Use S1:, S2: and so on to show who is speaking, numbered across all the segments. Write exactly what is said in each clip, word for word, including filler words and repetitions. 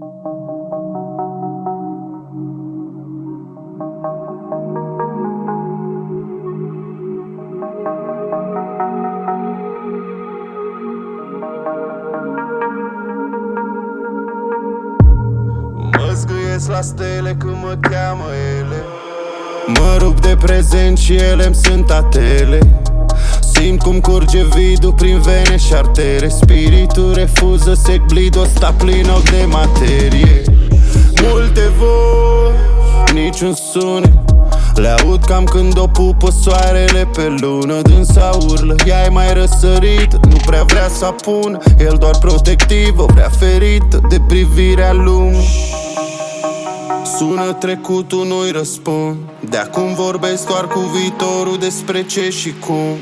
S1: Mă zgâiesc la stele când mă cheamă ele. Mă rup de prezent și ele-mi sunt atele. Simt cum curge vidul prin vene și artere. Spiritul refuză sec blid, o sta plin ochi de materie. Multe voci, niciun sunet. Le aud cam când o pupă soarele pe lună. Dânsa urlă, ea e mai răsărită, nu prea vrea să apună. El doar protectiv, o vrea ferită de privirea lumii. Sună trecutul, nu-i răspund. De acum vorbesc doar cu viitorul despre ce și cum.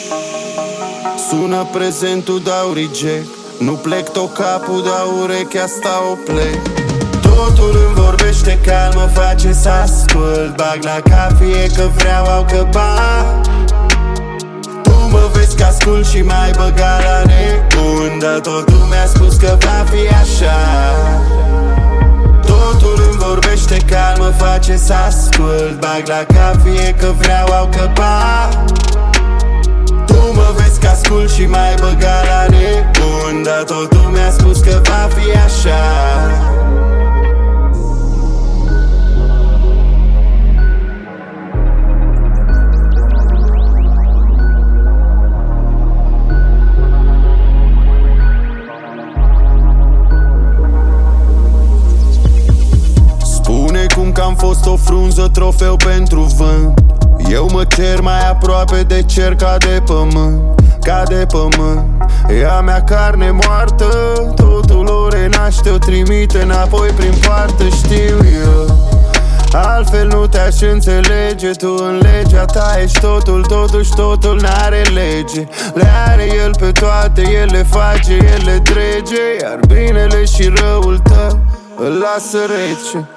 S1: Sună prezentul, dau reject. Nu plec tot capul, dau urechea, stau o plec. Totul îmi vorbește calm, mă face să ascult. Bag la cafie că vreau, au căpat. Tu mă vezi că ascult și mai băga la nebun. Dar totul mi-a spus că va fi așa. Totul îmi vorbește calm, mă face să ascult. Bag la cafie că vreau, au căpat. Tu mă vezi că ascult și mai băga la nebun. Dar totul mi-a spus că va fi așa. Cum că am fost o frunză, trofeu pentru vânt. Eu mă cer mai aproape de cer ca de pământ, ca de pământ. Ea mea carne moartă, totul o renaște, o trimite înapoi prin poartă, știu eu. Altfel nu te-aș înțelege, tu în legea ta ești totul, totuși totul n-are lege. Le are el pe toate, el le face, el le drege. Iar binele și răul tău îl lasă rece.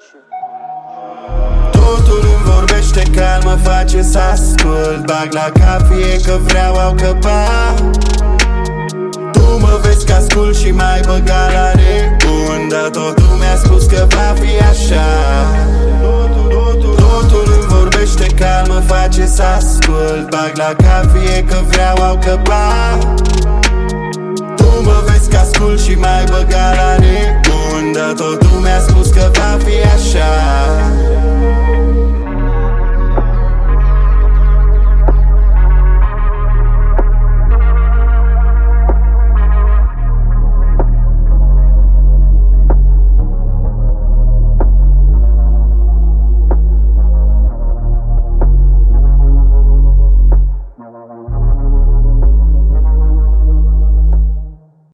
S1: Totul îmi vorbește calm, mă face să ascult. Bag la cafie că vreau, au căpat. Tu mă vezi că ascult și mai băga la nebun. Dar totul mi-a spus că va fi așa. Totul îmi vorbește calm, mă face să ascult. Bag la cafie că vreau, au căpat. Tu mă vezi că ascult și mai băga la